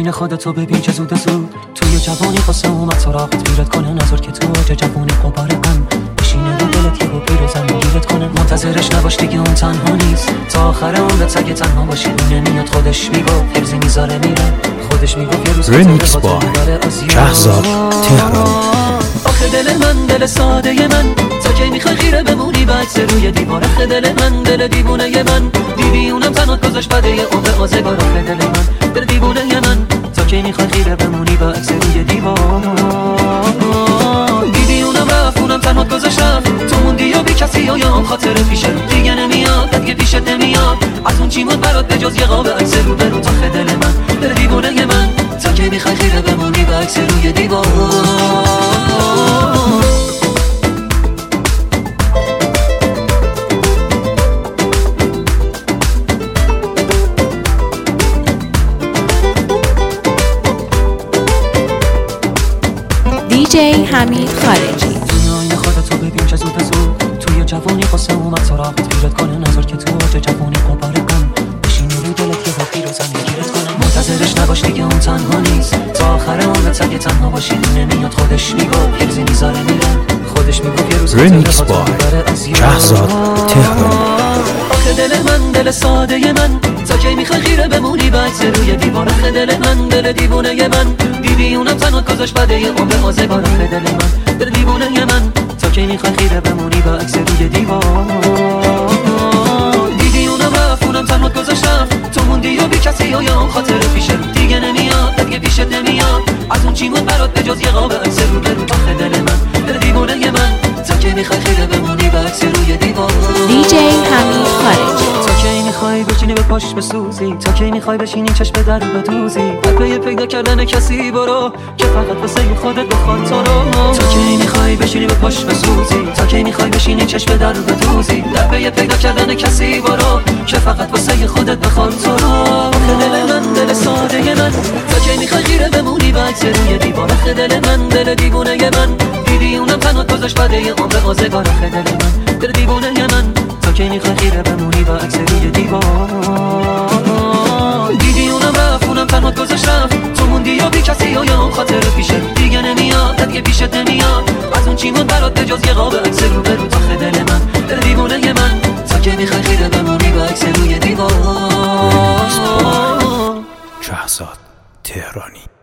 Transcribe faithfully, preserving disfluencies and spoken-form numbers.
آینه خودتو ببین چه زود زود توی جوانی قصه اومد سراغت گیرت کنه نظر که تو چه جوانی قبار غم بشینه رو دلت یه رو پیروزن گیرت کنه منتظرش نباش دیگه اون تنها نیست تا آخر عمرت اگه تنها باشی نمیاد خودش میگفت فرزی میذاره میره خودش میگفت یه روز رمیکس با شهرزاد تهرانی آخه دل من دل ساده من تا کی میخوای خیره بمونی بعد روی دیوار آخه دل من دل دیوونه من دیدی اونم تنها گذاشت بده یه عمر آزگار آخه دل من دل دیوونه من تا کی میخوای خیره بمونی بعد روی دیوار دیدی اونم رفت اونم تنها گذاشت رفت تو موندی یا بی کسی یا هم خاطر پیشه دیگه نمیاد دیگه پیشت نمیاد از اون چی مون برات به جز یه قاب عکس رو برو آخه دل من دل دیوونه من تا کی میخوای خیره بمونی بعد روی دیوار دیجی حمید خارجی دنیای خودتو ببین چه زود زود توی جوانی قصه اومد سراغت گیرت کنه نظر که تو چه جوانی قبار غم بشینه رو دلت یه با پیروزن گیرت کنه منتظرش نباش دیگه اون تنها نیست تا آخر عمرت اگه تنها باشی نمیاد خودش میگفت یه روزی میذاره میره خودش میگفت یه روز رمیکس با شهرزاد تهرانی آخه دل من دل ساده من تا کی میخوای خیره بمونی بعد روی دیوار آخه دل من دل دیوونه من دیدی اونم تنها گذاشت بده یه عمر آزگار آخه دل من دل دیوونه من تا کی میخوای خیره بمونی بعد روی دیوار دیدی اونم رفت اونم تنها گذاشت رفت تو موندی یا بی کسی یا هم خاطر پیشه دیگه نمیاد دیگه پیشت نمیاد از اون چی مون برات به جز یه قاب عکس رو برو آخه دل من دل دیوونه من تا کی میخوای خیره بمونی بعد روی دیوار دیجی حمید خارجی تا کی میخوای بشینی به پاش بسوزی تا کی میخوای بشینی چشم به در بدوزی بعد به پیدا کردن کسی برو که فقط واسه خودت بخواد تو رو تا کی میخوای بشینی به پاش بسوزی تا کی میخوای بشینی چشم به در بدوزی بعد به پیدا کردن کسی برو که فقط واسه خودت بخواد تو رو آخه دل من دل ساده من تا کی میخوای خیره بمونی بعد روی دیوار آخه دل من دل دیوونه من دیدی اونم تنها گذاشت بده یه عمر آزگار آخه دل من دل دیوونه من تا کی میخوای خیره بمونی با عکس روی دیوار دیدی اونم رفت اونم تنها گذاشت رفت تو موندی یا بی کسی یا هم خاطر پیشه دیگه نمیاد دیگه پیشت نمیاد از اون چی مون برات به جز یه قاب عکس رو برو آخه دل من دل دیوونه من تا کی میخوای خیره بمونی با عکس روی دیوار شهرزاد تهرانی.